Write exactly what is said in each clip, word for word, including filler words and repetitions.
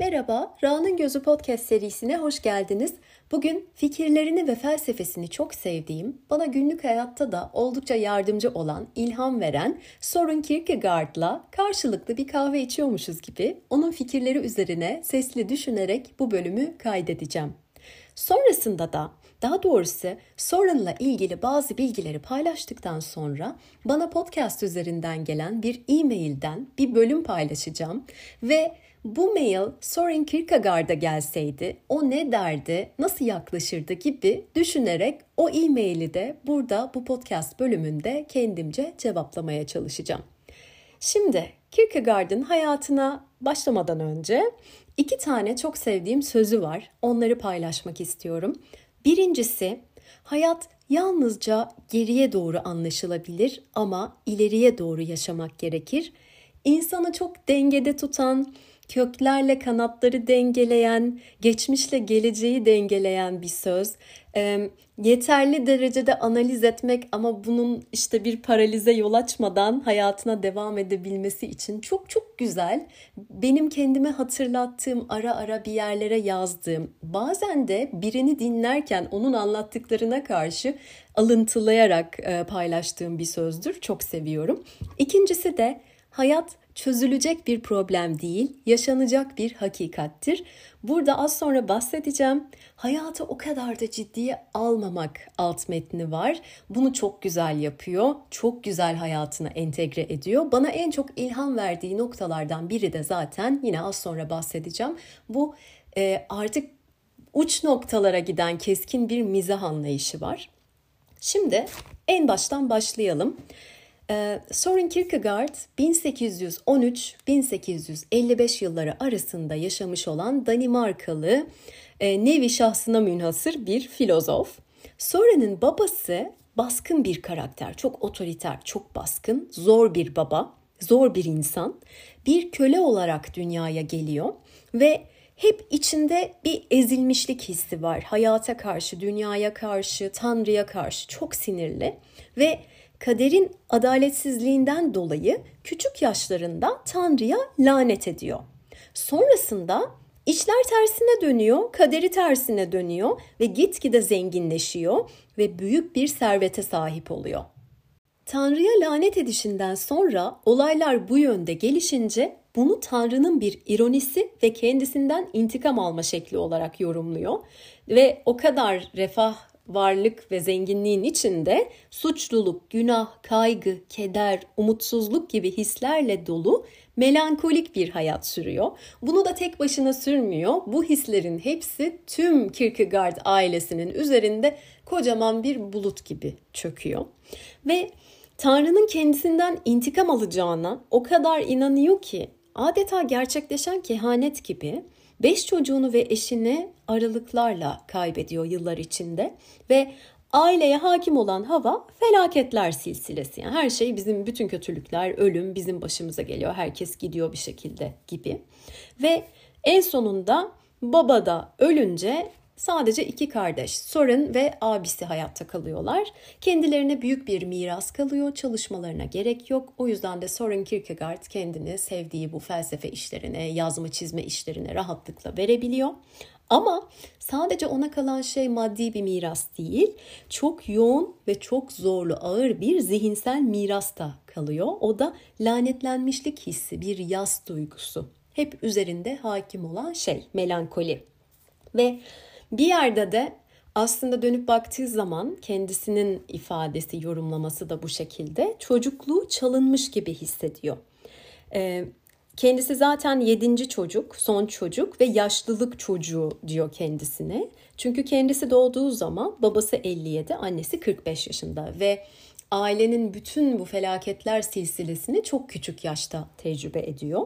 Merhaba, Ra'nın Gözü Podcast serisine hoş geldiniz. Bugün fikirlerini ve felsefesini çok sevdiğim, bana günlük hayatta da oldukça yardımcı olan, ilham veren Søren Kierkegaard'la karşılıklı bir kahve içiyormuşuz gibi onun fikirleri üzerine sesli düşünerek bu bölümü kaydedeceğim. Sonrasında da, daha doğrusu Søren'la ilgili bazı bilgileri paylaştıktan sonra bana podcast üzerinden gelen bir e-mailden bir bölüm paylaşacağım ve bu mail Søren Kierkegaard'a gelseydi o ne derdi, nasıl yaklaşırdı gibi düşünerek o e-maili de burada bu podcast bölümünde kendimce cevaplamaya çalışacağım. Şimdi Kierkegaard'ın hayatına başlamadan önce iki tane çok sevdiğim sözü var. Onları paylaşmak istiyorum. Birincisi, hayat yalnızca geriye doğru anlaşılabilir ama ileriye doğru yaşamak gerekir. İnsanı çok dengede tutan, köklerle kanatları dengeleyen, geçmişle geleceği dengeleyen bir söz. E, yeterli derecede analiz etmek ama bunun işte bir paralize yol açmadan hayatına devam edebilmesi için çok çok güzel. Benim kendime hatırlattığım, ara ara bir yerlere yazdığım, bazen de birini dinlerken onun anlattıklarına karşı alıntılayarak e, paylaştığım bir sözdür. Çok seviyorum. İkincisi de hayat çözülecek bir problem değil, yaşanacak bir hakikattir. Burada az sonra bahsedeceğim. Hayatı o kadar da ciddiye almamak alt metni var. Bunu çok güzel yapıyor, çok güzel hayatına entegre ediyor. Bana en çok ilham verdiği noktalardan biri de zaten yine az sonra bahsedeceğim. Bu e, artık uç noktalara giden keskin bir mizah anlayışı var. Şimdi en baştan başlayalım. Søren Kierkegaard bin sekiz yüz on üç - bin sekiz yüz elli beş yılları arasında yaşamış olan Danimarkalı, nevi şahsına münhasır bir filozof. Søren'in babası baskın bir karakter, çok otoriter, çok baskın, zor bir baba, zor bir insan. Bir köle olarak dünyaya geliyor ve hep içinde bir ezilmişlik hissi var. Hayata karşı, dünyaya karşı, Tanrı'ya karşı çok sinirli ve kaderin adaletsizliğinden dolayı küçük yaşlarında Tanrı'ya lanet ediyor. Sonrasında işler tersine dönüyor, kaderi tersine dönüyor ve gitgide zenginleşiyor ve büyük bir servete sahip oluyor. Tanrı'ya lanet edişinden sonra olaylar bu yönde gelişince bunu Tanrı'nın bir ironisi ve kendisinden intikam alma şekli olarak yorumluyor. Ve o kadar refah, varlık ve zenginliğin içinde suçluluk, günah, kaygı, keder, umutsuzluk gibi hislerle dolu melankolik bir hayat sürüyor. Bunu da tek başına sürmüyor. Bu hislerin hepsi tüm Kierkegaard ailesinin üzerinde kocaman bir bulut gibi çöküyor. Ve Tanrı'nın kendisinden intikam alacağına o kadar inanıyor ki adeta gerçekleşen kehanet gibi beş çocuğunu ve eşini aralıklarla kaybediyor yıllar içinde ve aileye hakim olan hava felaketler silsilesi. Yani her şey bizim bütün kötülükler, ölüm bizim başımıza geliyor. Herkes gidiyor bir şekilde gibi. Ve en sonunda baba da ölünce sadece iki kardeş, Søren ve abisi hayatta kalıyorlar. Kendilerine büyük bir miras kalıyor, çalışmalarına gerek yok. O yüzden de Søren Kierkegaard kendini sevdiği bu felsefe işlerine, yazma çizme işlerine rahatlıkla verebiliyor. Ama sadece ona kalan şey maddi bir miras değil, çok yoğun ve çok zorlu, ağır bir zihinsel miras da kalıyor. O da lanetlenmişlik hissi, bir yas duygusu. Hep üzerinde hakim olan şey, melankoli. Ve bir yerde de aslında dönüp baktığı zaman kendisinin ifadesi, yorumlaması da bu şekilde. Çocukluğu çalınmış gibi hissediyor. Ee, kendisi zaten yedinci çocuk, son çocuk ve yaşlılık çocuğu diyor kendisine. Çünkü kendisi doğduğu zaman babası elli yedi, annesi kırk beş yaşında ve ailenin bütün bu felaketler silsilesini çok küçük yaşta tecrübe ediyor.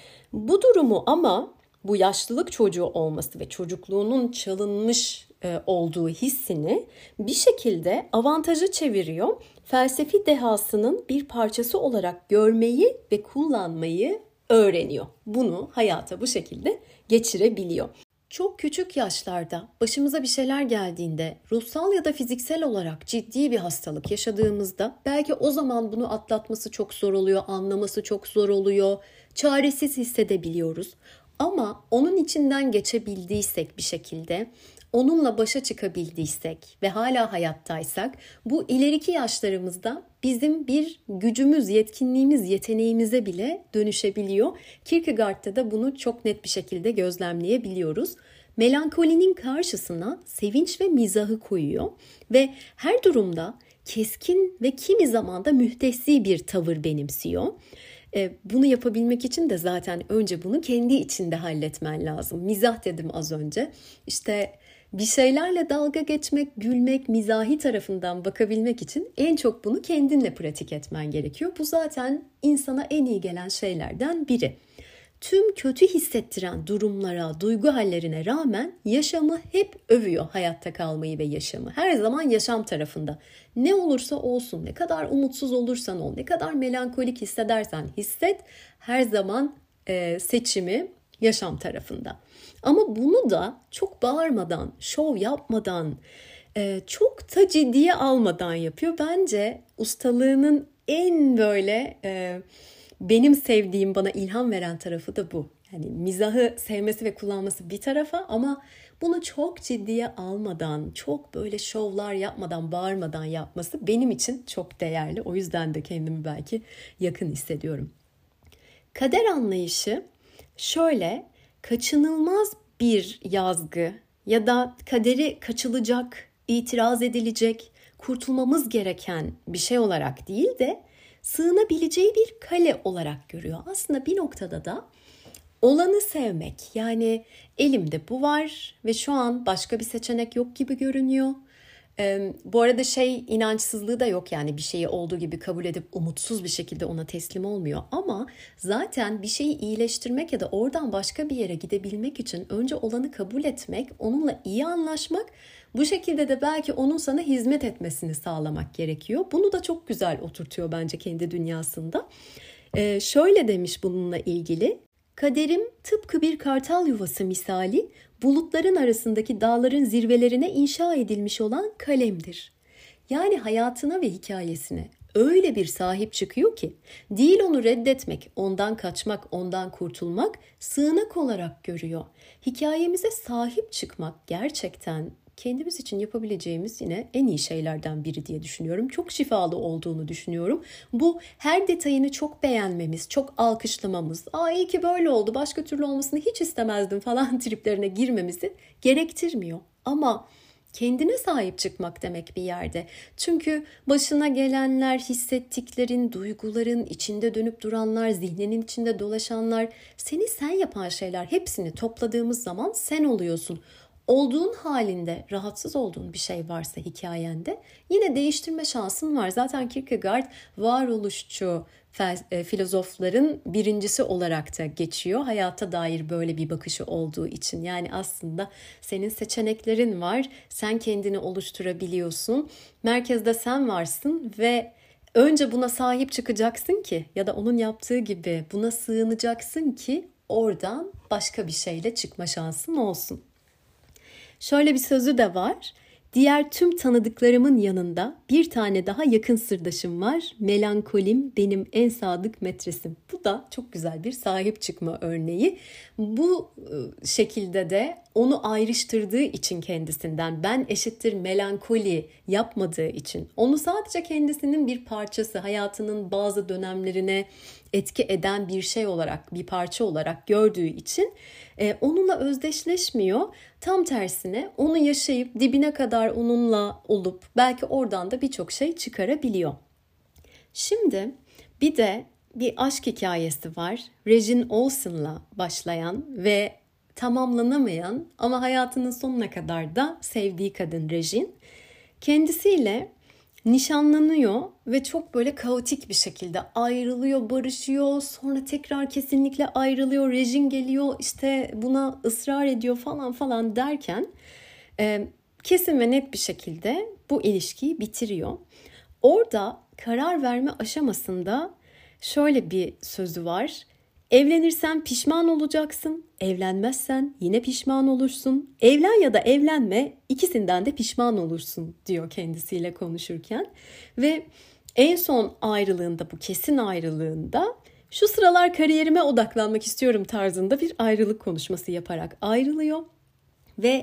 Bu durumu ama bu yaşlılık çocuğu olması ve çocukluğunun çalınmış e, olduğu hissini bir şekilde avantaja çeviriyor. Felsefi dehasının bir parçası olarak görmeyi ve kullanmayı öğreniyor. Bunu hayata bu şekilde geçirebiliyor. Çok küçük yaşlarda başımıza bir şeyler geldiğinde, ruhsal ya da fiziksel olarak ciddi bir hastalık yaşadığımızda belki o zaman bunu atlatması çok zor oluyor, anlaması çok zor oluyor, çaresiz hissedebiliyoruz. Ama onun içinden geçebildiysek bir şekilde, onunla başa çıkabildiysek ve hala hayattaysak, bu ileriki yaşlarımızda bizim bir gücümüz, yetkinliğimiz, yeteneğimize bile dönüşebiliyor. Kierkegaard'da da bunu çok net bir şekilde gözlemleyebiliyoruz. Melankolinin karşısına sevinç ve mizahı koyuyor ve her durumda keskin ve kimi zaman da müstehzi bir tavır benimsiyor. Bunu yapabilmek için de zaten önce bunu kendi içinde halletmen lazım. Mizah dedim az önce. İşte bir şeylerle dalga geçmek, gülmek, mizahi tarafından bakabilmek için en çok bunu kendinle pratik etmen gerekiyor. Bu zaten insana en iyi gelen şeylerden biri. Tüm kötü hissettiren durumlara, duygu hallerine rağmen yaşamı hep övüyor, hayatta kalmayı ve yaşamı. Her zaman yaşam tarafında. Ne olursa olsun, ne kadar umutsuz olursan ol, ne kadar melankolik hissedersen hisset, her zaman e, seçimi yaşam tarafında. Ama bunu da çok bağırmadan, şov yapmadan, e, çok da ciddiye almadan yapıyor. Bence ustalığının en böyle... E, Benim sevdiğim, bana ilham veren tarafı da bu. Yani mizahı sevmesi ve kullanması bir tarafa ama bunu çok ciddiye almadan, çok böyle şovlar yapmadan, bağırmadan yapması benim için çok değerli. O yüzden de kendimi belki yakın hissediyorum. Kader anlayışı şöyle, kaçınılmaz bir yazgı ya da kaderi kaçılacak, itiraz edilecek, kurtulmamız gereken bir şey olarak değil de sığınabileceği bir kale olarak görüyor. Aslında bir noktada da olanı sevmek, yani elimde bu var ve şu an başka bir seçenek yok gibi görünüyor. Ee, bu arada şey inançsızlığı da yok, yani bir şeyi olduğu gibi kabul edip umutsuz bir şekilde ona teslim olmuyor. Ama zaten bir şeyi iyileştirmek ya da oradan başka bir yere gidebilmek için önce olanı kabul etmek, onunla iyi anlaşmak, bu şekilde de belki onun sana hizmet etmesini sağlamak gerekiyor. Bunu da çok güzel oturtuyor bence kendi dünyasında. Ee, şöyle demiş bununla ilgili: kaderim tıpkı bir kartal yuvası misali bulutların arasındaki dağların zirvelerine inşa edilmiş olan kalemdir. Yani hayatına ve hikayesine öyle bir sahip çıkıyor ki değil onu reddetmek, ondan kaçmak, ondan kurtulmak, sığınak olarak görüyor. Hikayemize sahip çıkmak gerçekten kendimiz için yapabileceğimiz yine en iyi şeylerden biri diye düşünüyorum. Çok şifalı olduğunu düşünüyorum. Bu her detayını çok beğenmemiz, çok alkışlamamız, aa iyi ki böyle oldu, başka türlü olmasını hiç istemezdim falan triplerine girmemizi gerektirmiyor. Ama kendine sahip çıkmak demek bir yerde. Çünkü başına gelenler, hissettiklerin, duyguların, içinde dönüp duranlar, zihninin içinde dolaşanlar, seni sen yapan şeyler, hepsini topladığımız zaman sen oluyorsun. Olduğun halinde rahatsız olduğun bir şey varsa hikayende yine değiştirme şansın var. Zaten Kierkegaard varoluşçu filozofların birincisi olarak da geçiyor. Hayata dair böyle bir bakışı olduğu için. Yani aslında senin seçeneklerin var. Sen kendini oluşturabiliyorsun. Merkezde sen varsın ve önce buna sahip çıkacaksın ki ya da onun yaptığı gibi buna sığınacaksın ki oradan başka bir şeyle çıkma şansın olsun. Şöyle bir sözü de var: diğer tüm tanıdıklarımın yanında bir tane daha yakın sırdaşım var. Melankolim benim en sadık metresim. Bu da çok güzel bir sahip çıkma örneği. Bu şekilde de onu ayrıştırdığı için kendisinden, ben eşittir melankoli yapmadığı için, onu sadece kendisinin bir parçası, hayatının bazı dönemlerine etki eden bir şey olarak, bir parça olarak gördüğü için e, onunla özdeşleşmiyor. Tam tersine onu yaşayıp dibine kadar onunla olup belki oradan da birçok şey çıkarabiliyor. Şimdi bir de bir aşk hikayesi var. Regine Olsen'la başlayan ve tamamlanamayan ama hayatının sonuna kadar da sevdiği kadın Regine. Kendisiyle nişanlanıyor ve çok böyle kaotik bir şekilde ayrılıyor, barışıyor, sonra tekrar kesinlikle ayrılıyor, Regine geliyor işte buna ısrar ediyor falan falan derken e, kesin ve net bir şekilde bu ilişkiyi bitiriyor. Orada karar verme aşamasında şöyle bir sözü var: evlenirsen pişman olacaksın, evlenmezsen yine pişman olursun. Evlen ya da evlenme, ikisinden de pişman olursun diyor kendisiyle konuşurken. Ve en son ayrılığında, bu kesin ayrılığında Şu sıralar kariyerime odaklanmak istiyorum tarzında bir ayrılık konuşması yaparak ayrılıyor. Ve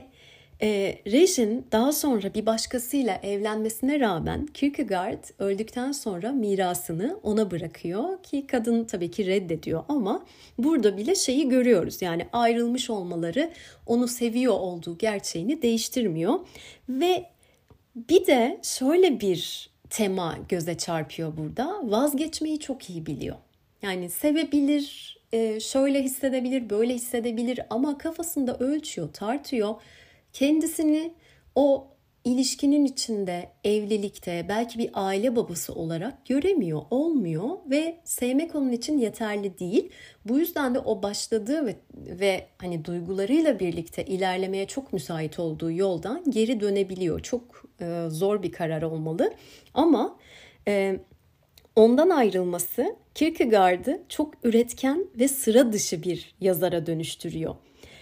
e, Regin daha sonra bir başkasıyla evlenmesine rağmen Kierkegaard öldükten sonra mirasını ona bırakıyor ki kadın tabii ki reddediyor ama burada bile şeyi görüyoruz. Yani ayrılmış olmaları onu seviyor olduğu gerçeğini değiştirmiyor. Ve bir de şöyle bir tema göze çarpıyor burada. Vazgeçmeyi çok iyi biliyor. Yani sevebilir, şöyle hissedebilir, böyle hissedebilir ama kafasında ölçüyor, tartıyor. Kendisini o ilişkinin içinde, evlilikte, belki bir aile babası olarak göremiyor, olmuyor ve sevmek onun için yeterli değil. Bu yüzden de o başladığı ve, ve hani duygularıyla birlikte ilerlemeye çok müsait olduğu yoldan geri dönebiliyor. Çok e, zor bir karar olmalı ama e, ondan ayrılması Kierkegaard'ı çok üretken ve sıra dışı bir yazara dönüştürüyor.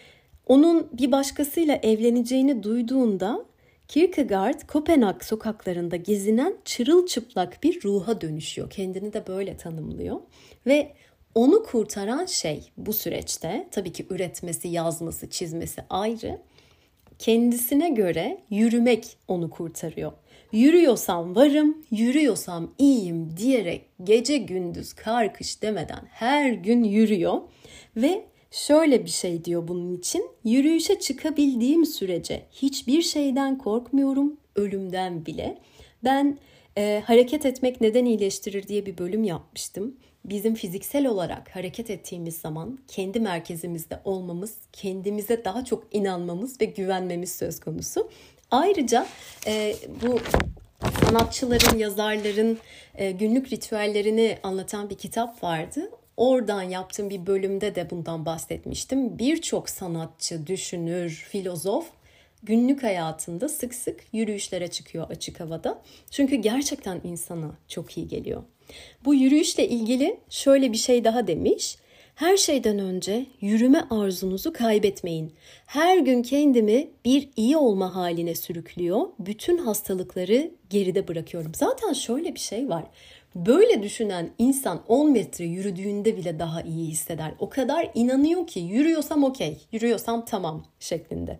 Onun bir başkasıyla evleneceğini duyduğunda Kierkegaard Kopenhag sokaklarında gezinen çırılçıplak bir ruha dönüşüyor. Kendini de böyle tanımlıyor ve onu kurtaran şey bu süreçte tabii ki üretmesi, yazması, çizmesi ayrı. Kendisine göre yürümek onu kurtarıyor. Yürüyorsam varım, yürüyorsam iyiyim diyerek gece gündüz kar kış demeden her gün yürüyor ve şöyle bir şey diyor bunun için: yürüyüşe çıkabildiğim sürece hiçbir şeyden korkmuyorum, ölümden bile. Ben e, hareket etmek neden iyileştirir diye bir bölüm yapmıştım. Bizim fiziksel olarak hareket ettiğimiz zaman kendi merkezimizde olmamız, kendimize daha çok inanmamız ve güvenmemiz söz konusu. Ayrıca e, bu sanatçıların, yazarların e, günlük ritüellerini anlatan bir kitap vardı. Oradan yaptığım bir bölümde de bundan bahsetmiştim. Birçok sanatçı, düşünür, filozof günlük hayatında sık sık yürüyüşlere çıkıyor açık havada. Çünkü gerçekten insana çok iyi geliyor. Bu yürüyüşle ilgili şöyle bir şey daha demiş. Her şeyden önce yürüme arzunuzu kaybetmeyin. Her gün kendimi bir iyi olma haline sürüklüyor. Bütün hastalıkları geride bırakıyorum. Zaten şöyle bir şey var. Böyle düşünen insan on metre yürüdüğünde bile daha iyi hisseder. O kadar inanıyor ki yürüyorsam okey, yürüyorsam tamam şeklinde.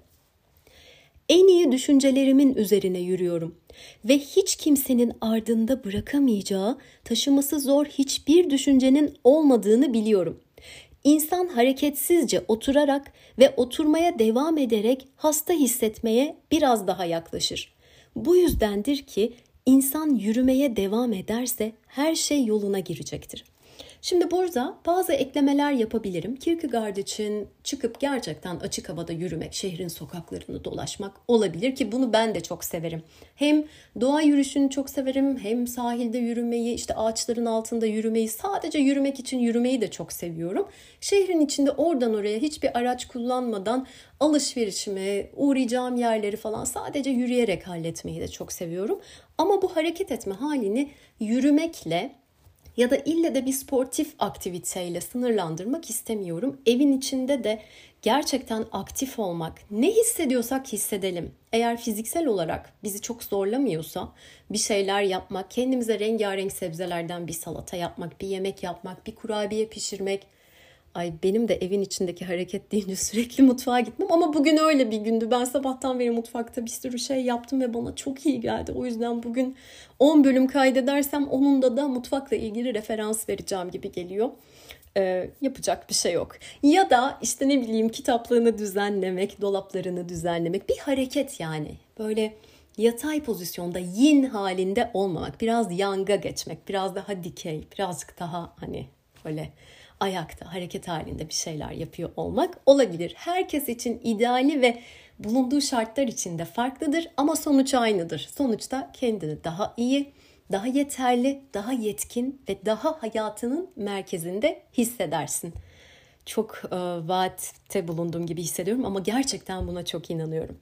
En iyi düşüncelerimin üzerine yürüyorum ve hiç kimsenin ardında bırakamayacağı, taşıması zor hiçbir düşüncenin olmadığını biliyorum. İnsan hareketsizce oturarak ve oturmaya devam ederek hasta hissetmeye biraz daha yaklaşır. Bu yüzdendir ki İnsan yürümeye devam ederse her şey yoluna girecektir. Şimdi burada bazı eklemeler yapabilirim. Kierkegaard için çıkıp gerçekten açık havada yürümek, şehrin sokaklarını dolaşmak olabilir ki bunu ben de çok severim. Hem doğa yürüyüşünü çok severim, hem sahilde yürümeyi, işte ağaçların altında yürümeyi, sadece yürümek için yürümeyi de çok seviyorum. Şehrin içinde oradan oraya hiçbir araç kullanmadan alışverişimi, uğrayacağım yerleri falan sadece yürüyerek halletmeyi de çok seviyorum. Ama bu hareket etme halini yürümekle ya da ille de bir sportif aktiviteyle sınırlandırmak istemiyorum. Evin içinde de gerçekten aktif olmak, ne hissediyorsak hissedelim. Eğer fiziksel olarak bizi çok zorlamıyorsa bir şeyler yapmak, kendimize rengarenk sebzelerden bir salata yapmak, bir yemek yapmak, bir kurabiye pişirmek. Ay benim de evin içindeki hareket deyince sürekli mutfağa gitmem ama bugün öyle bir gündü. Ben sabahtan beri mutfakta bir sürü şey yaptım ve bana çok iyi geldi. O yüzden bugün on bölüm kaydedersem onunda da mutfakla ilgili referans vereceğim gibi geliyor. Ee, yapacak bir şey yok. Ya da işte ne bileyim kitaplığını düzenlemek, dolaplarını düzenlemek, bir hareket yani. Böyle yatay pozisyonda yin halinde olmamak, biraz yanga geçmek, biraz daha dikey, birazcık daha hani böyle ayakta, hareket halinde bir şeyler yapıyor olmak olabilir. Herkes için ideali ve bulunduğu şartlar için de farklıdır ama sonuç aynıdır. Sonuçta kendini daha iyi, daha yeterli, daha yetkin ve daha hayatının merkezinde hissedersin. Çok e, vaatte bulunduğum gibi hissediyorum ama gerçekten buna çok inanıyorum.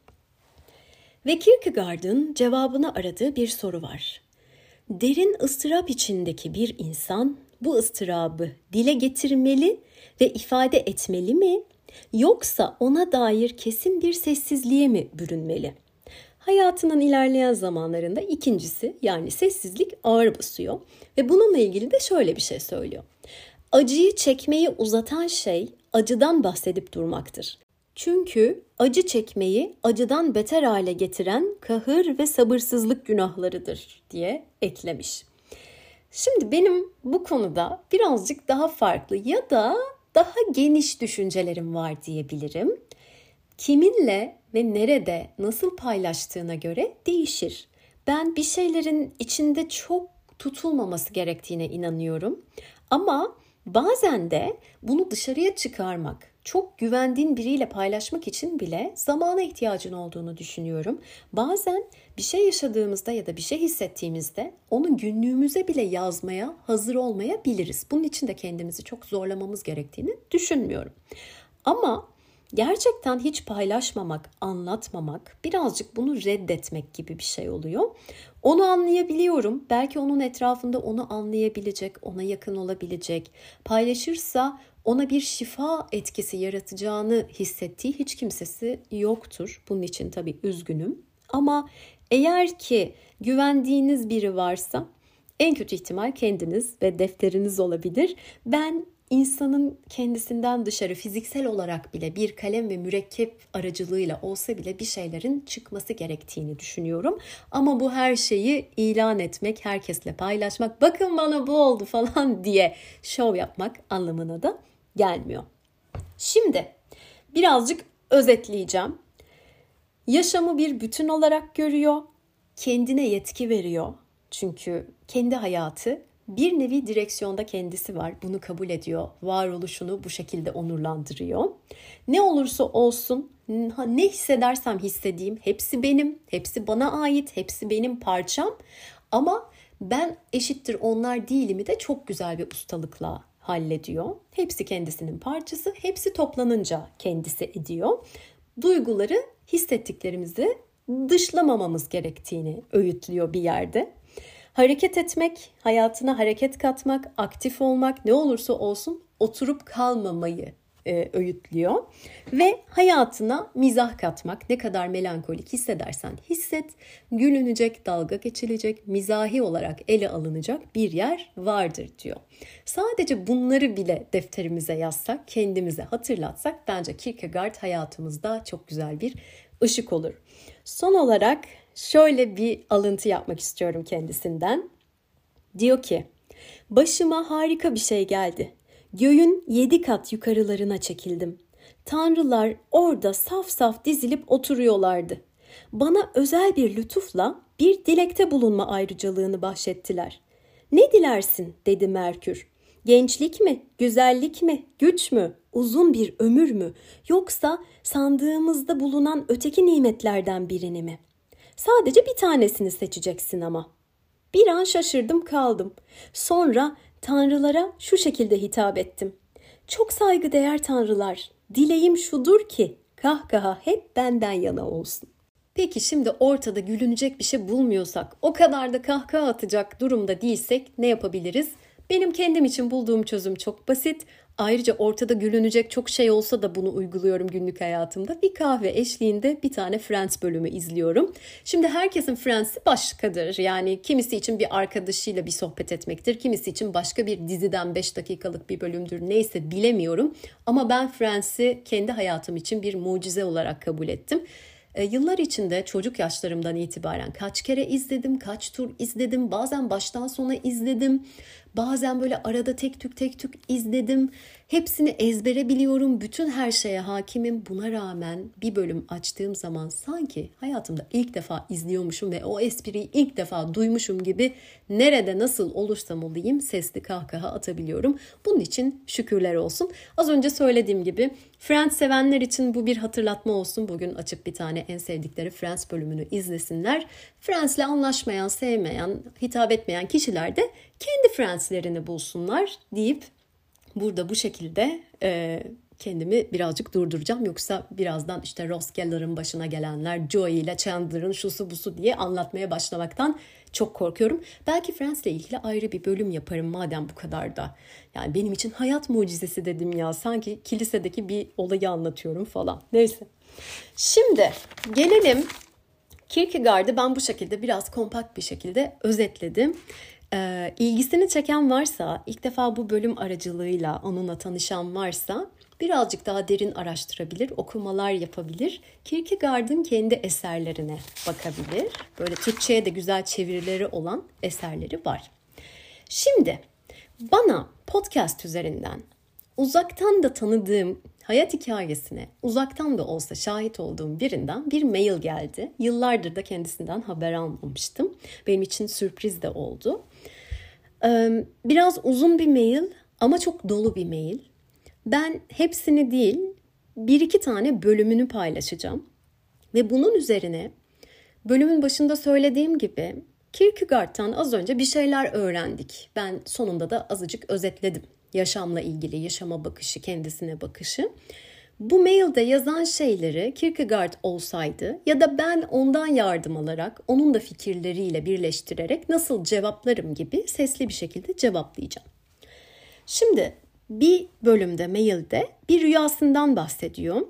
Ve Kierkegaard'ın cevabını aradığı bir soru var. Derin ıstırap içindeki bir insan bu ıstırabı dile getirmeli ve ifade etmeli mi? Yoksa ona dair kesin bir sessizliğe mi bürünmeli? Hayatının ilerleyen zamanlarında ikincisi yani sessizlik ağır basıyor ve bununla ilgili de şöyle bir şey söylüyor. Acıyı çekmeyi uzatan şey acıdan bahsedip durmaktır. Çünkü acı çekmeyi acıdan beter hale getiren kahır ve sabırsızlık günahlarıdır diye eklemiş. Şimdi benim bu konuda birazcık daha farklı ya da daha geniş düşüncelerim var diyebilirim. Kiminle ve nerede nasıl paylaştığına göre değişir. Ben bir şeylerin içinde çok tutulmaması gerektiğine inanıyorum. Ama bazen de bunu dışarıya çıkarmak, çok güvendiğin biriyle paylaşmak için bile zamana ihtiyacın olduğunu düşünüyorum. Bazen bir şey yaşadığımızda ya da bir şey hissettiğimizde onu günlüğümüze bile yazmaya hazır olmayabiliriz. Bunun için de kendimizi çok zorlamamız gerektiğini düşünmüyorum. Ama gerçekten hiç paylaşmamak, anlatmamak, birazcık bunu reddetmek gibi bir şey oluyor. Onu anlayabiliyorum. Belki onun etrafında onu anlayabilecek, ona yakın olabilecek, paylaşırsa ona bir şifa etkisi yaratacağını hissettiği hiç kimsesi yoktur. Bunun için tabii üzgünüm. Ama eğer ki güvendiğiniz biri varsa en kötü ihtimal kendiniz ve defteriniz olabilir. Ben İnsanın kendisinden dışarı fiziksel olarak bile bir kalem ve mürekkep aracılığıyla olsa bile bir şeylerin çıkması gerektiğini düşünüyorum. Ama bu her şeyi ilan etmek, herkesle paylaşmak, bakın bana bu oldu falan diye şov yapmak anlamına da gelmiyor. Şimdi birazcık özetleyeceğim. Yaşamı bir bütün olarak görüyor, kendine yetki veriyor. Çünkü kendi hayatı bir nevi direksiyonda kendisi var. Bunu kabul ediyor. Varoluşunu bu şekilde onurlandırıyor. Ne olursa olsun, ne hissedersem hissedeyim, hepsi benim, hepsi bana ait, hepsi benim parçam. Ama ben eşittir onlar değilimi de çok güzel bir ustalıkla hallediyor. Hepsi kendisinin parçası, hepsi toplanınca kendisi ediyor. Duyguları, hissettiklerimizi dışlamamamız gerektiğini öğütlüyor bir yerde. Hareket etmek, hayatına hareket katmak, aktif olmak, ne olursa olsun oturup kalmamayı e, öğütlüyor. Ve hayatına mizah katmak, ne kadar melankolik hissedersen hisset, gülünecek, dalga geçilecek, mizahi olarak ele alınacak bir yer vardır diyor. Sadece bunları bile defterimize yazsak, kendimize hatırlatsak bence Kierkegaard hayatımızda çok güzel bir ışık olur. Son olarak şöyle bir alıntı yapmak istiyorum kendisinden. Diyor ki, başıma harika bir şey geldi. Göğün yedi kat yukarılarına çekildim. Tanrılar orada saf saf dizilip oturuyorlardı. Bana özel bir lütufla bir dilekte bulunma ayrıcalığını bahşettiler. Ne dilersin dedi Merkür. Gençlik mi, güzellik mi, güç mü, uzun bir ömür mü, yoksa sandığımızda bulunan öteki nimetlerden birini mi? Sadece bir tanesini seçeceksin ama. Bir an şaşırdım kaldım. Sonra tanrılara şu şekilde hitap ettim. Çok saygıdeğer tanrılar, dileğim şudur ki kahkaha hep benden yana olsun. Peki şimdi ortada gülünecek bir şey bulmuyorsak, o kadar da kahkaha atacak durumda değilsek ne yapabiliriz? Benim kendim için bulduğum çözüm çok basit. Ayrıca ortada gülünecek çok şey olsa da bunu uyguluyorum günlük hayatımda. Bir kahve eşliğinde bir tane Friends bölümü izliyorum. Şimdi herkesin Friends'i başkadır. Yani kimisi için bir arkadaşıyla bir sohbet etmektir. Kimisi için başka bir diziden beş dakikalık bir bölümdür. Neyse bilemiyorum. Ama ben Friends'i kendi hayatım için bir mucize olarak kabul ettim. E, yıllar içinde çocuk yaşlarımdan itibaren kaç kere izledim, kaç tur izledim, bazen baştan sona izledim, bazen böyle arada tek tük tek tük izledim. Hepsini ezbere biliyorum, bütün her şeye hakimim. Buna rağmen bir bölüm açtığım zaman sanki hayatımda ilk defa izliyormuşum ve o espriyi ilk defa duymuşum gibi nerede nasıl olursam olayım sesli kahkaha atabiliyorum. Bunun için şükürler olsun. Az önce söylediğim gibi Friends sevenler için bu bir hatırlatma olsun. Bugün açıp bir tane en sevdikleri Friends bölümünü izlesinler. Friends'le anlaşmayan, sevmeyen, hitap etmeyen kişiler de kendi Friends'lerini bulsunlar deyip burada bu şekilde e, kendimi birazcık durduracağım. Yoksa birazdan işte Ross Geller'ın başına gelenler, Joey ile Chandler'ın şusu busu diye anlatmaya başlamaktan çok korkuyorum. Belki Friends'le ilgili ayrı bir bölüm yaparım madem bu kadar da. Yani benim için hayat mucizesi dedim ya. Sanki kilisedeki bir olayı anlatıyorum falan. Neyse. Şimdi gelelim Kierkegaard'ı ben bu şekilde biraz kompakt bir şekilde özetledim. Ee, ilgisini çeken varsa, ilk defa bu bölüm aracılığıyla onunla tanışan varsa birazcık daha derin araştırabilir, okumalar yapabilir. Kierkegaard'ın kendi eserlerine bakabilir. Böyle Türkçe'ye de güzel çevirileri olan eserleri var. Şimdi bana podcast üzerinden uzaktan da tanıdığım hayat hikayesine uzaktan da olsa şahit olduğum birinden bir mail geldi. Yıllardır da kendisinden haber almamıştım. Benim için sürpriz de oldu. Biraz uzun bir mail ama çok dolu bir mail. Ben hepsini değil, bir iki tane bölümünü paylaşacağım. Ve bunun üzerine bölümün başında söylediğim gibi Kierkegaard'tan az önce bir şeyler öğrendik. Ben sonunda da azıcık özetledim. Yaşamla ilgili, yaşama bakışı, kendisine bakışı. Bu mailde yazan şeyleri Kierkegaard olsaydı ya da ben ondan yardım alarak, onun da fikirleriyle birleştirerek nasıl cevaplarım gibi sesli bir şekilde cevaplayacağım. Şimdi bir bölümde, mailde bir rüyasından bahsediyor.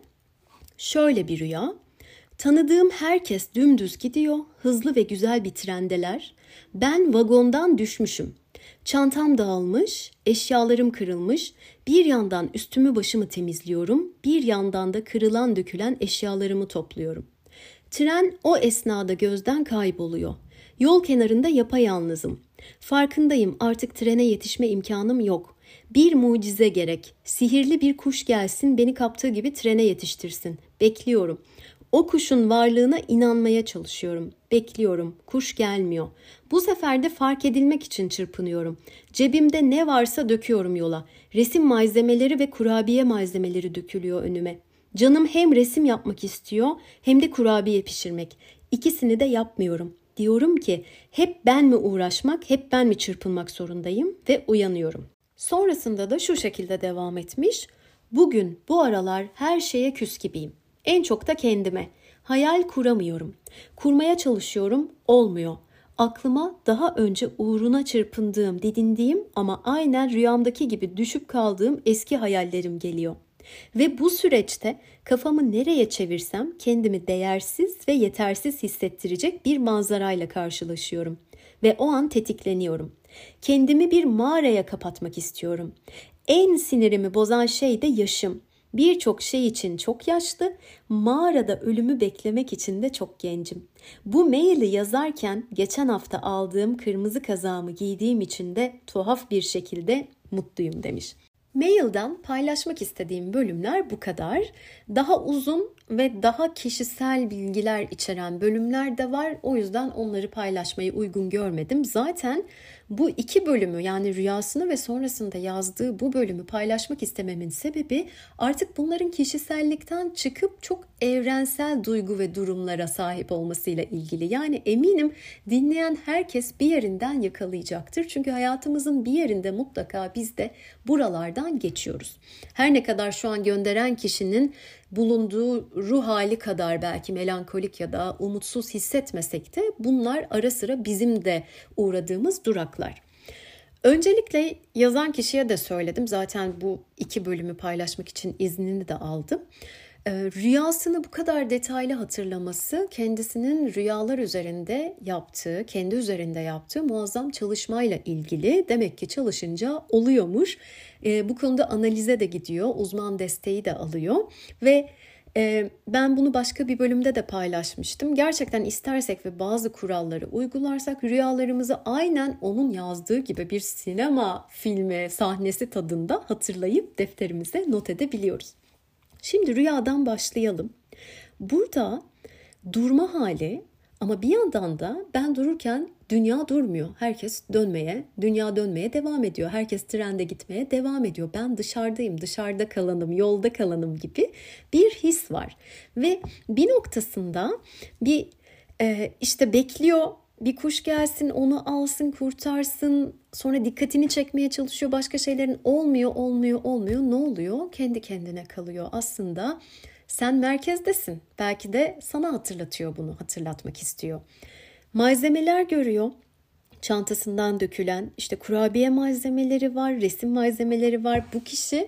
Şöyle bir rüya. Tanıdığım herkes dümdüz gidiyor, hızlı ve güzel bir trendeler. Ben vagondan düşmüşüm. Çantam dağılmış, eşyalarım kırılmış. Bir yandan üstümü başımı temizliyorum, bir yandan da kırılan dökülen eşyalarımı topluyorum. Tren o esnada gözden kayboluyor. Yol kenarında yapayalnızım. Farkındayım, artık trene yetişme imkanım yok. Bir mucize gerek. Sihirli bir kuş gelsin, beni kaptığı gibi trene yetiştirsin. Bekliyorum. O kuşun varlığına inanmaya çalışıyorum. Bekliyorum. Kuş gelmiyor. Bu sefer de fark edilmek için çırpınıyorum. Cebimde ne varsa döküyorum yola. Resim malzemeleri ve kurabiye malzemeleri dökülüyor önüme. Canım hem resim yapmak istiyor hem de kurabiye pişirmek. İkisini de yapmıyorum. Diyorum ki hep ben mi uğraşmak, hep ben mi çırpınmak zorundayım ve uyanıyorum. Sonrasında da şu şekilde devam etmiş. Bugün bu aralar her şeye küs gibiyim. En çok da kendime. Hayal kuramıyorum. Kurmaya çalışıyorum, olmuyor. Aklıma daha önce uğruna çırpındığım, didindiğim ama aynen rüyamdaki gibi düşüp kaldığım eski hayallerim geliyor. Ve bu süreçte kafamı nereye çevirsem kendimi değersiz ve yetersiz hissettirecek bir manzarayla karşılaşıyorum. Ve o an tetikleniyorum. Kendimi bir mağaraya kapatmak istiyorum. En sinirimi bozan şey de yaşım. Birçok şey için çok yaşlı, mağarada ölümü beklemek için de çok gencim. Bu maili yazarken geçen hafta aldığım kırmızı kazağımı giydiğim için de tuhaf bir şekilde mutluyum demiş. Mailden paylaşmak istediğim bölümler bu kadar. Daha uzun ve daha kişisel bilgiler içeren bölümler de var. O yüzden onları paylaşmayı uygun görmedim. Zaten bu iki bölümü, yani rüyasını ve sonrasında yazdığı bu bölümü paylaşmak istememin sebebi artık bunların kişisellikten çıkıp çok evrensel duygu ve durumlara sahip olmasıyla ilgili. Yani eminim dinleyen herkes bir yerinden yakalayacaktır. Çünkü hayatımızın bir yerinde mutlaka biz de buralardan geçiyoruz. Her ne kadar şu an gönderen kişinin bulunduğu ruh hali kadar belki melankolik ya da umutsuz hissetmesek de bunlar ara sıra bizim de uğradığımız duraklar. Öncelikle yazan kişiye de söyledim. Zaten bu iki bölümü paylaşmak için iznini de aldım. Rüyasını bu kadar detaylı hatırlaması kendisinin rüyalar üzerinde yaptığı, kendi üzerinde yaptığı muazzam çalışmayla ilgili. Demek ki çalışınca oluyormuş. Bu konuda analize de gidiyor, uzman desteği de alıyor ve ben bunu başka bir bölümde de paylaşmıştım. Gerçekten istersek ve bazı kuralları uygularsak rüyalarımızı aynen onun yazdığı gibi bir sinema filmi sahnesi tadında hatırlayıp defterimize not edebiliyoruz. Şimdi rüyadan başlayalım. Burada durma hali ama bir yandan da ben dururken dünya durmuyor. Herkes dönmeye, dünya dönmeye devam ediyor. Herkes trende gitmeye devam ediyor. Ben dışarıdayım, dışarıda kalanım, yolda kalanım gibi bir his var. Ve bir noktasında bir e, işte bekliyor. Bir kuş gelsin, onu alsın, kurtarsın. Sonra dikkatini çekmeye çalışıyor. Başka şeylerin olmuyor, olmuyor, olmuyor. Ne oluyor? Kendi kendine kalıyor. Aslında sen merkezdesin. Belki de sana hatırlatıyor bunu, hatırlatmak istiyor. Malzemeler görüyor. Çantasından dökülen işte kurabiye malzemeleri var, resim malzemeleri var. Bu kişi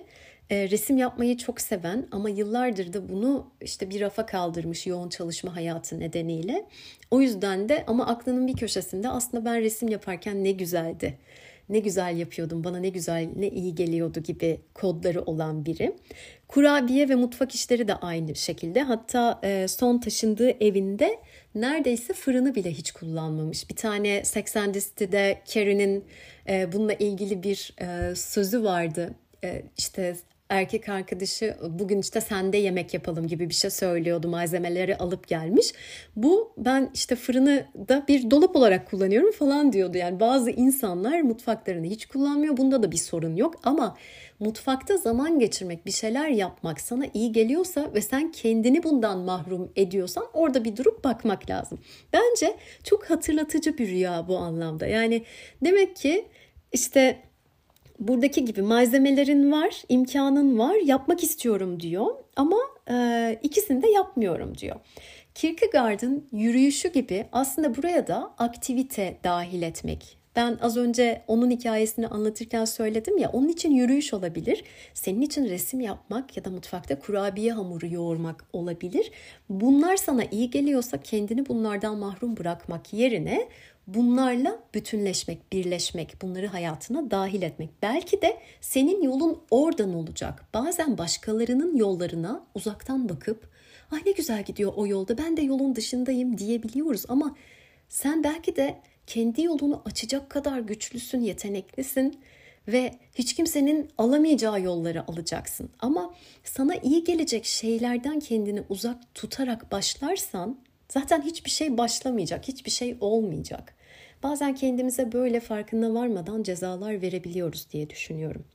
e, resim yapmayı çok seven ama yıllardır da bunu işte bir rafa kaldırmış yoğun çalışma hayatı nedeniyle. O yüzden de ama aklının bir köşesinde aslında ben resim yaparken ne güzeldi, ne güzel yapıyordum, bana ne güzel, ne iyi geliyordu gibi kodları olan biri. Kurabiye ve mutfak işleri de aynı şekilde. Hatta e, son taşındığı evinde neredeyse fırını bile hiç kullanmamış. Bir tane Sex and the City'de Carrie'nin e, bununla ilgili bir e, sözü vardı. E, işte erkek arkadaşı bugün işte sende yemek yapalım gibi bir şey söylüyordu. Malzemeleri alıp gelmiş. Bu ben işte fırını da bir dolap olarak kullanıyorum falan diyordu. Yani bazı insanlar mutfaklarını hiç kullanmıyor. Bunda da bir sorun yok ama mutfakta zaman geçirmek, bir şeyler yapmak sana iyi geliyorsa ve sen kendini bundan mahrum ediyorsan orada bir durup bakmak lazım. Bence çok hatırlatıcı bir rüya bu anlamda. Yani demek ki işte buradaki gibi malzemelerin var, imkanın var, yapmak istiyorum diyor ama e, ikisini de yapmıyorum diyor. Kierkegaard'ın yürüyüşü gibi aslında buraya da aktivite dahil etmek. Ben az önce onun hikayesini anlatırken söyledim ya, onun için yürüyüş olabilir. Senin için resim yapmak ya da mutfakta kurabiye hamuru yoğurmak olabilir. Bunlar sana iyi geliyorsa kendini bunlardan mahrum bırakmak yerine bunlarla bütünleşmek, birleşmek, bunları hayatına dahil etmek. Belki de senin yolun oradan olacak. Bazen başkalarının yollarına uzaktan bakıp "Ay ne güzel gidiyor o yolda, ben de yolun dışındayım" diyebiliyoruz. Ama sen belki de kendi yolunu açacak kadar güçlüsün, yeteneklisin ve hiç kimsenin alamayacağı yolları alacaksın. Ama sana iyi gelecek şeylerden kendini uzak tutarak başlarsan zaten hiçbir şey başlamayacak, hiçbir şey olmayacak. Bazen kendimize böyle farkına varmadan cezalar verebiliyoruz diye düşünüyorum.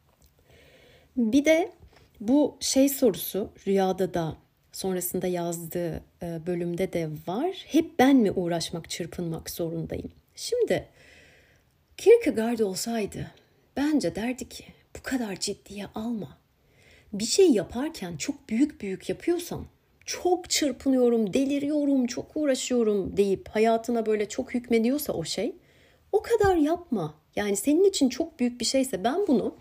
Bir de bu şey sorusu rüyada da sonrasında yazdığı bölümde de var. Hep ben mi uğraşmak, çırpınmak zorundayım? Şimdi Kierkegaard olsaydı bence derdi ki bu kadar ciddiye alma. Bir şey yaparken çok büyük büyük yapıyorsan, çok çırpınıyorum, deliriyorum, çok uğraşıyorum deyip hayatına böyle çok hükmediyorsa o şey, o kadar yapma. Yani senin için çok büyük bir şeyse, ben bunu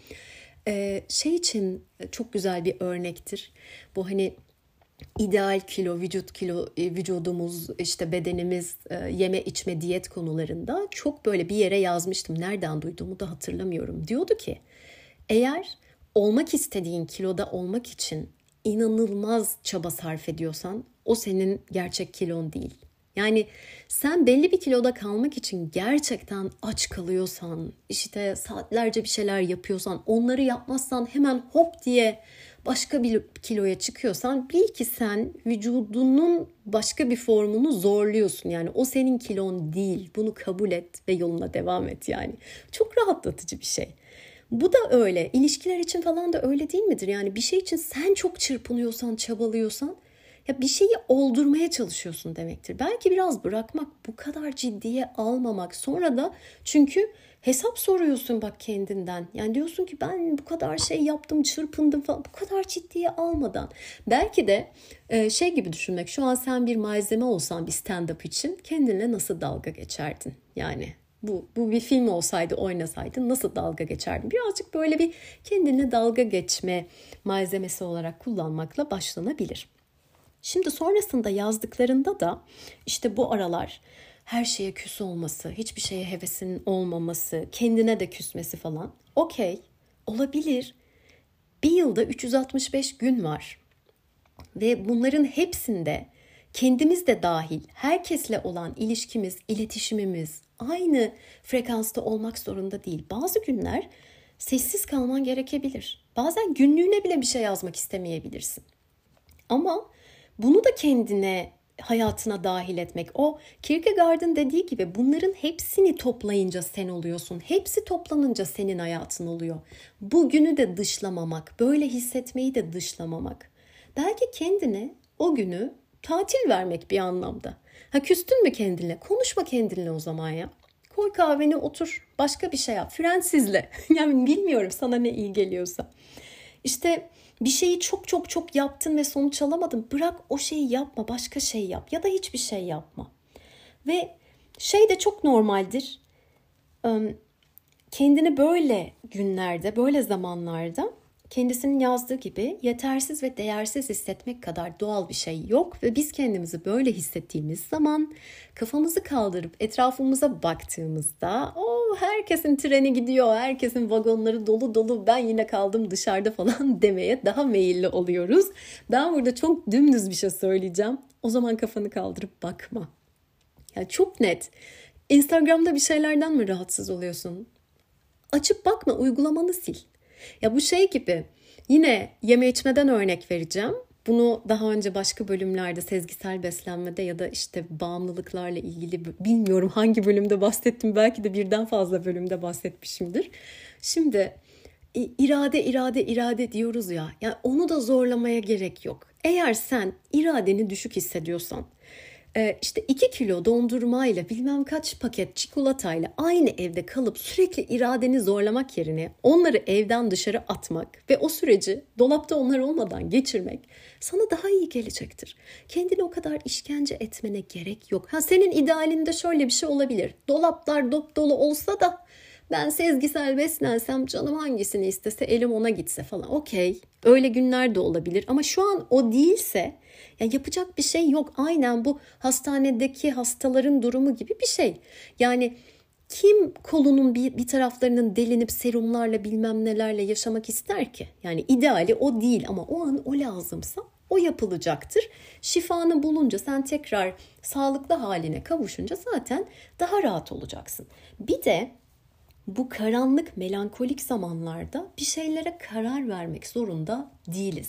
e, şey için çok güzel bir örnektir. Bu hani ideal kilo, vücut kilo, vücudumuz, işte bedenimiz, yeme içme, diyet konularında çok böyle bir yere yazmıştım. Nereden duyduğumu da hatırlamıyorum. Diyordu ki eğer olmak istediğin kiloda olmak için inanılmaz çaba sarf ediyorsan o senin gerçek kilon değil. Yani sen belli bir kiloda kalmak için gerçekten aç kalıyorsan, işte saatlerce bir şeyler yapıyorsan, onları yapmazsan hemen hop diye başka bir kiloya çıkıyorsan bil ki sen vücudunun başka bir formunu zorluyorsun. Yani o senin kilon değil. Bunu kabul et ve yoluna devam et yani. Çok rahatlatıcı bir şey. Bu da öyle. İlişkiler için falan da öyle değil midir? Yani bir şey için sen çok çırpınıyorsan, çabalıyorsan ya bir şeyi oldurmaya çalışıyorsun demektir. Belki biraz bırakmak, bu kadar ciddiye almamak. Sonra da çünkü hesap soruyorsun bak kendinden. Yani diyorsun ki ben bu kadar şey yaptım, çırpındım falan. Bu kadar ciddiye almadan. Belki de şey gibi düşünmek. Şu an sen bir malzeme olsan bir stand-up için kendinle nasıl dalga geçerdin? Yani bu, bu bir film olsaydı, oynasaydın nasıl dalga geçerdin? Birazcık böyle bir kendinle dalga geçme malzemesi olarak kullanmakla başlanabilir. Şimdi sonrasında yazdıklarında da işte bu aralar her şeye küs olması, hiçbir şeye hevesinin olmaması, kendine de küsmesi falan. Okey, olabilir. Bir yılda üç yüz altmış beş gün var. Ve bunların hepsinde kendimiz de dahil herkesle olan ilişkimiz, iletişimimiz aynı frekansta olmak zorunda değil. Bazı günler sessiz kalman gerekebilir. Bazen günlüğüne bile bir şey yazmak istemeyebilirsin. Ama bunu da kendine, hayatına dahil etmek. O Kierkegaard'ın dediği gibi bunların hepsini toplayınca sen oluyorsun. Hepsi toplanınca senin hayatın oluyor. Bugünü de dışlamamak, böyle hissetmeyi de dışlamamak. Belki kendine o günü tatil vermek bir anlamda. Ha küstün mü kendinle? Konuşma kendinle o zaman ya. Koy kahveni, otur, başka bir şey yap. Frensizle. Yani bilmiyorum sana ne iyi geliyorsa. İşte bir şeyi çok çok çok yaptın ve sonuç alamadın. Bırak o şeyi yapma, başka şey yap ya da hiçbir şey yapma. Ve şey de çok normaldir. Kendini böyle günlerde, böyle zamanlarda kendisinin yazdığı gibi yetersiz ve değersiz hissetmek kadar doğal bir şey yok ve biz kendimizi böyle hissettiğimiz zaman kafamızı kaldırıp etrafımıza baktığımızda o herkesin treni gidiyor, herkesin vagonları dolu dolu, ben yine kaldım dışarıda falan demeye daha meyilli oluyoruz. Ben burada çok dümdüz bir şey söyleyeceğim. O zaman kafanı kaldırıp bakma. Yani çok net. Instagram'da bir şeylerden mi rahatsız oluyorsun? Açıp bakma, uygulamanı sil. Ya bu şey gibi, yine yeme içmeden örnek vereceğim. Bunu daha önce başka bölümlerde, sezgisel beslenmede ya da işte bağımlılıklarla ilgili bilmiyorum hangi bölümde bahsettim. Belki de birden fazla bölümde bahsetmişimdir. Şimdi irade irade irade diyoruz ya. Yani onu da zorlamaya gerek yok. Eğer sen iradeni düşük hissediyorsan, işte iki kilo dondurmayla bilmem kaç paket çikolatayla aynı evde kalıp sürekli iradeni zorlamak yerine onları evden dışarı atmak ve o süreci dolapta onlar olmadan geçirmek sana daha iyi gelecektir. Kendini o kadar işkence etmene gerek yok. Ha, senin idealinde şöyle bir şey olabilir. Dolaplar dop dolu olsa da ben sezgisel beslensem, canım hangisini istese elim ona gitse falan. Okey, öyle günler de olabilir ama şu an o değilse yani yapacak bir şey yok. Aynen bu hastanedeki hastaların durumu gibi bir şey. Yani kim kolunun bir, bir taraflarının delinip serumlarla bilmem nelerle yaşamak ister ki? Yani ideali o değil ama o an o lazımsa o yapılacaktır. Şifanı bulunca, sen tekrar sağlıklı haline kavuşunca zaten daha rahat olacaksın. Bir de bu karanlık, melankolik zamanlarda bir şeylere karar vermek zorunda değiliz.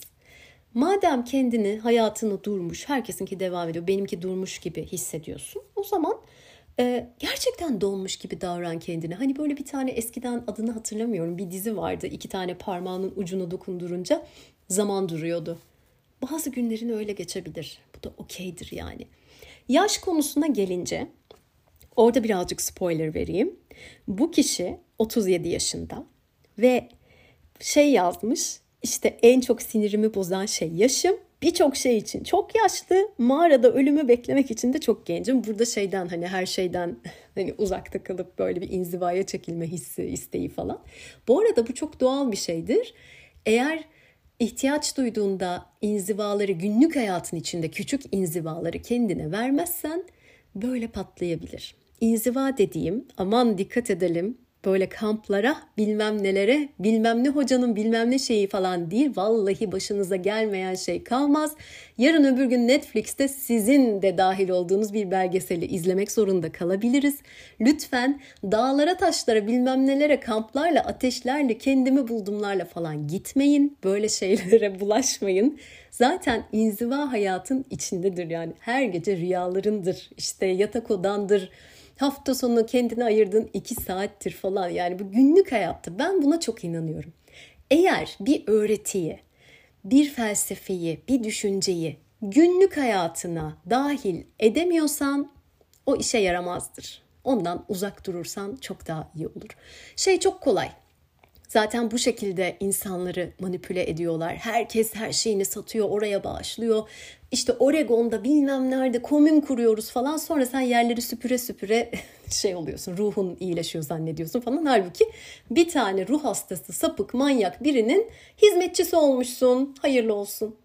Madem kendini, hayatını durmuş, herkesinki devam ediyor, benimki durmuş gibi hissediyorsun, o zaman e, gerçekten donmuş gibi davran kendine. Hani böyle bir tane, eskiden adını hatırlamıyorum, bir dizi vardı, iki tane parmağının ucunu dokundurunca zaman duruyordu. Bazı günlerin öyle geçebilir. Bu da okeydir yani. Yaş konusuna gelince, orada birazcık spoiler vereyim. Bu kişi otuz yedi yaşında ve şey yazmış, işte en çok sinirimi bozan şey yaşım. Birçok şey için çok yaşlı, mağarada ölümü beklemek için de çok gencim. Burada şeyden, hani her şeyden hani uzakta kalıp böyle bir inzivaya çekilme hissi, isteği falan. Bu arada bu çok doğal bir şeydir. Eğer ihtiyaç duyduğunda inzivaları, günlük hayatın içinde küçük inzivaları kendine vermezsen böyle patlayabilir. İnziva dediğim, aman dikkat edelim, böyle kamplara, bilmem nelere, bilmem ne hocanın bilmem ne şeyi falan değil. Vallahi başınıza gelmeyen şey kalmaz. Yarın öbür gün Netflix'te sizin de dahil olduğunuz bir belgeseli izlemek zorunda kalabiliriz. Lütfen dağlara, taşlara, bilmem nelere, kamplarla, ateşlerle, kendimi buldumlarla falan gitmeyin. Böyle şeylere bulaşmayın. Zaten inziva hayatın içindedir yani. Her gece rüyalarındır, işte yatak odandır. Hafta sonu kendine ayırdığın iki saattir falan. Yani bu günlük hayatta ben buna çok inanıyorum. Eğer bir öğretiyi, bir felsefeyi, bir düşünceyi günlük hayatına dahil edemiyorsan o işe yaramazdır. Ondan uzak durursan çok daha iyi olur. Şey çok kolay. Zaten bu şekilde insanları manipüle ediyorlar. Herkes her şeyini satıyor, oraya bağışlıyor. İşte Oregon'da bilmem nerede komün kuruyoruz falan. Sonra sen yerleri süpüre süpüre şey oluyorsun, ruhun iyileşiyor zannediyorsun falan. Halbuki bir tane ruh hastası, sapık, manyak birinin hizmetçisi olmuşsun. Hayırlı olsun.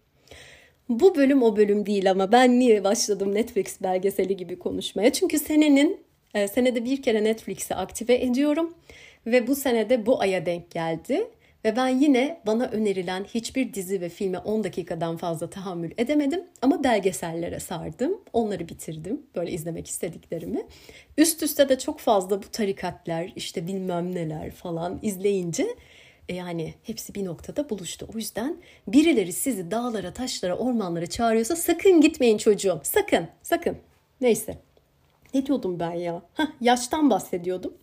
Bu bölüm o bölüm değil ama ben niye başladım Netflix belgeseli gibi konuşmaya? Çünkü senenin, senede bir kere Netflix'i aktive ediyorum. Ve bu senede bu aya denk geldi. Ve ben yine bana önerilen hiçbir dizi ve filme on dakikadan fazla tahammül edemedim. Ama belgesellere sardım. Onları bitirdim. Böyle izlemek istediklerimi. Üst üste de çok fazla bu tarikatlar, işte bilmem neler falan izleyince e yani hepsi bir noktada buluştu. O yüzden birileri sizi dağlara, taşlara, ormanlara çağırıyorsa sakın gitmeyin çocuğum. Sakın, sakın. Neyse. Ne diyordum ben ya? Hah, yaştan bahsediyordum.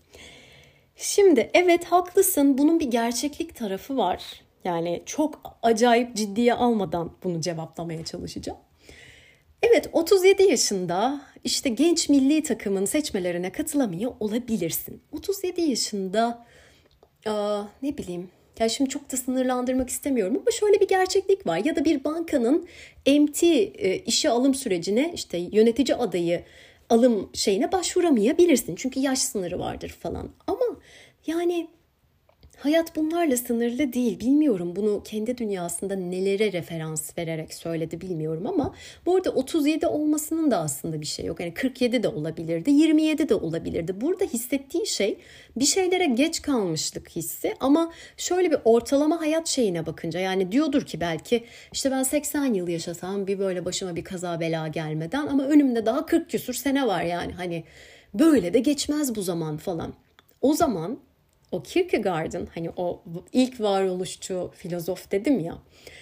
Şimdi evet haklısın, bunun bir gerçeklik tarafı var. Yani çok acayip ciddiye almadan bunu cevaplamaya çalışacağım. Evet, otuz yedi yaşında işte genç milli takımın seçmelerine katılamıyor olabilirsin. otuz yedi yaşında aa, ne bileyim, ya şimdi çok da sınırlandırmak istemiyorum ama şöyle bir gerçeklik var. Ya da bir bankanın M T e, işe alım sürecine, işte yönetici adayı alım şeyine başvuramayabilirsin. Çünkü yaş sınırı vardır falan. Ama yani Hayat bunlarla sınırlı değil. Bilmiyorum bunu kendi dünyasında nelere referans vererek söyledi bilmiyorum ama burada otuz yedi olmasının da aslında bir şey yok. Yani kırk yedi de olabilirdi, yirmi yedi de olabilirdi. Burada hissettiği şey bir şeylere geç kalmışlık hissi ama şöyle bir ortalama hayat şeyine bakınca yani diyordur ki belki işte ben seksen yıl yaşasam bir böyle başıma bir kaza bela gelmeden ama önümde daha kırk küsür sene var yani hani böyle de geçmez bu zaman falan. O zaman o Kierkegaard'ın hani o ilk varoluşçu filozof dedim ya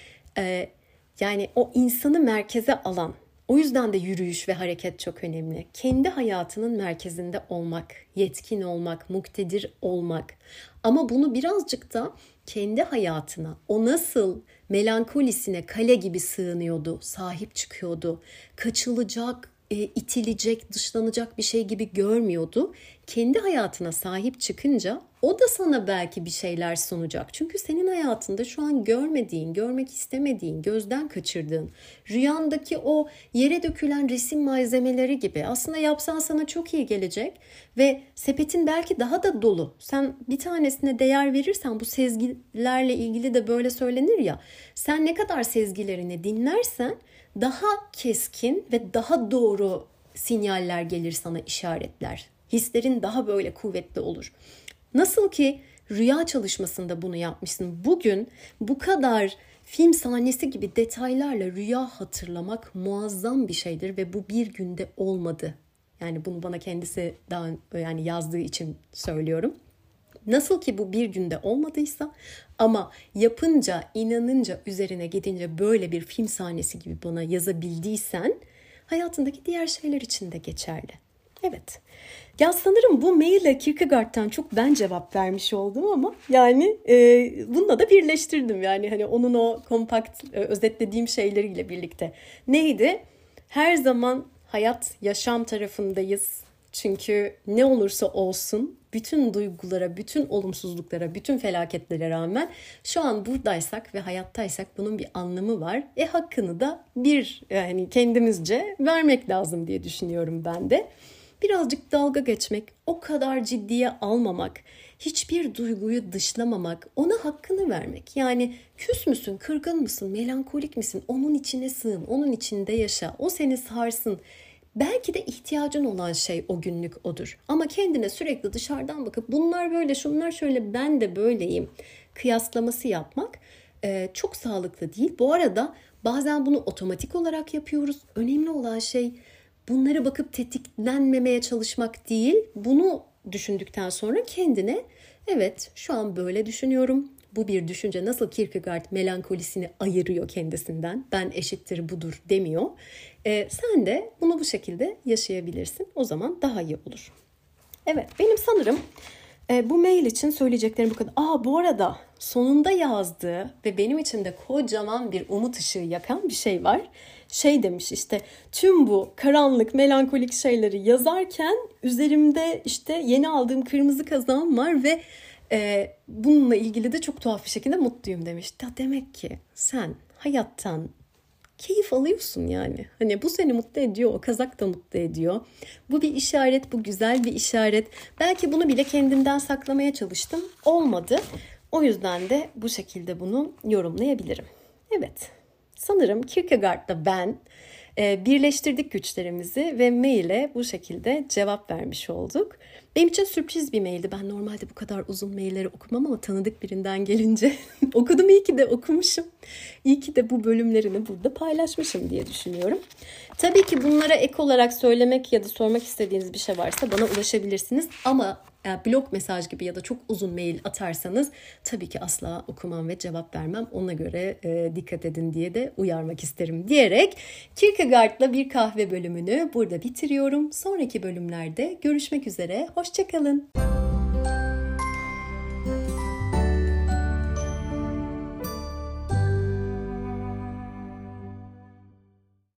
e, yani o insanı merkeze alan o yüzden de yürüyüş ve hareket çok önemli. Kendi hayatının merkezinde olmak, yetkin olmak, muktedir olmak ama bunu birazcık da kendi hayatına o nasıl melankolisine kale gibi sığınıyordu, sahip çıkıyordu, kaçılacak, e, itilecek, dışlanacak bir şey gibi görmüyordu. Kendi hayatına sahip çıkınca o da sana belki bir şeyler sunacak. Çünkü senin hayatında şu an görmediğin, görmek istemediğin, gözden kaçırdığın, rüyandaki o yere dökülen resim malzemeleri gibi aslında yapsan sana çok iyi gelecek ve sepetin belki daha da dolu. Sen bir tanesine değer verirsen bu sezgilerle ilgili de böyle söylenir ya. Sen ne kadar sezgilerini dinlersen daha keskin ve daha doğru sinyaller gelir sana, işaretler. Hislerin daha böyle kuvvetli olur. Nasıl ki rüya çalışmasında bunu yapmışsın. Bugün bu kadar film sahnesi gibi detaylarla rüya hatırlamak muazzam bir şeydir ve bu bir günde olmadı. Yani bunu bana kendisi daha yani yazdığı için söylüyorum. Nasıl ki bu bir günde olmadıysa ama yapınca, inanınca, üzerine gidince böyle bir film sahnesi gibi bana yazabildiysen hayatındaki diğer şeyler için de geçerli. Evet. Ya sanırım bu maille Kierkegaard'tan çok ben cevap vermiş oldum ama yani e, bununla da birleştirdim. Yani hani onun o kompakt e, özetlediğim şeyleriyle birlikte. Neydi? Her zaman hayat, yaşam tarafındayız. Çünkü ne olursa olsun bütün duygulara, bütün olumsuzluklara, bütün felaketlere rağmen şu an buradaysak ve hayattaysak bunun bir anlamı var. E hakkını da bir yani kendimizce vermek lazım diye düşünüyorum ben de. Birazcık dalga geçmek, o kadar ciddiye almamak, hiçbir duyguyu dışlamamak, ona hakkını vermek. Yani küs müsün, kırgın mısın, melankolik misin? Onun içine sığın, onun içinde yaşa, o seni sarsın. Belki de ihtiyacın olan şey o günlük odur. Ama kendine sürekli dışarıdan bakıp bunlar böyle, şunlar şöyle, ben de böyleyim kıyaslaması yapmak e, çok sağlıklı değil. Bu arada bazen bunu otomatik olarak yapıyoruz. Önemli olan şey bunlara bakıp tetiklenmemeye çalışmak değil. Bunu düşündükten sonra kendine evet şu an böyle düşünüyorum. Bu bir düşünce, nasıl Kierkegaard melankolisini ayırıyor kendisinden. Ben eşittir budur demiyor. Ee, sen de bunu bu şekilde yaşayabilirsin. O zaman daha iyi olur. Evet, benim sanırım e, bu mail için söyleyeceklerim bu kadar. Aa, bu arada sonunda yazdığı ve benim için de kocaman bir umut ışığı yakan bir şey var. Şey demiş işte, tüm bu karanlık, melankolik şeyleri yazarken üzerimde işte yeni aldığım kırmızı kazağım var ve e, bununla ilgili de çok tuhaf bir şekilde mutluyum demiş. Ya demek ki sen hayattan keyif alıyorsun yani. Hani bu seni mutlu ediyor, o kazak da mutlu ediyor. Bu bir işaret, bu güzel bir işaret. Belki bunu bile kendimden saklamaya çalıştım. Olmadı. O yüzden de bu şekilde bunu yorumlayabilirim. Evet. Sanırım Kierkegaard'la ben e, birleştirdik güçlerimizi ve maile bu şekilde cevap vermiş olduk. Benim için sürpriz bir maildi. Ben normalde bu kadar uzun mailleri okumam ama tanıdık birinden gelince okudum. İyi ki de okumuşum. İyi ki de bu bölümlerini burada paylaşmışım diye düşünüyorum. Tabii ki bunlara ek olarak söylemek ya da sormak istediğiniz bir şey varsa bana ulaşabilirsiniz. Ama blog mesaj gibi ya da çok uzun mail atarsanız tabii ki asla okumam ve cevap vermem. Ona göre e, dikkat edin diye de uyarmak isterim diyerek Kierkegaard'la bir kahve bölümünü burada bitiriyorum. Sonraki bölümlerde görüşmek üzere. Hoşça kalın.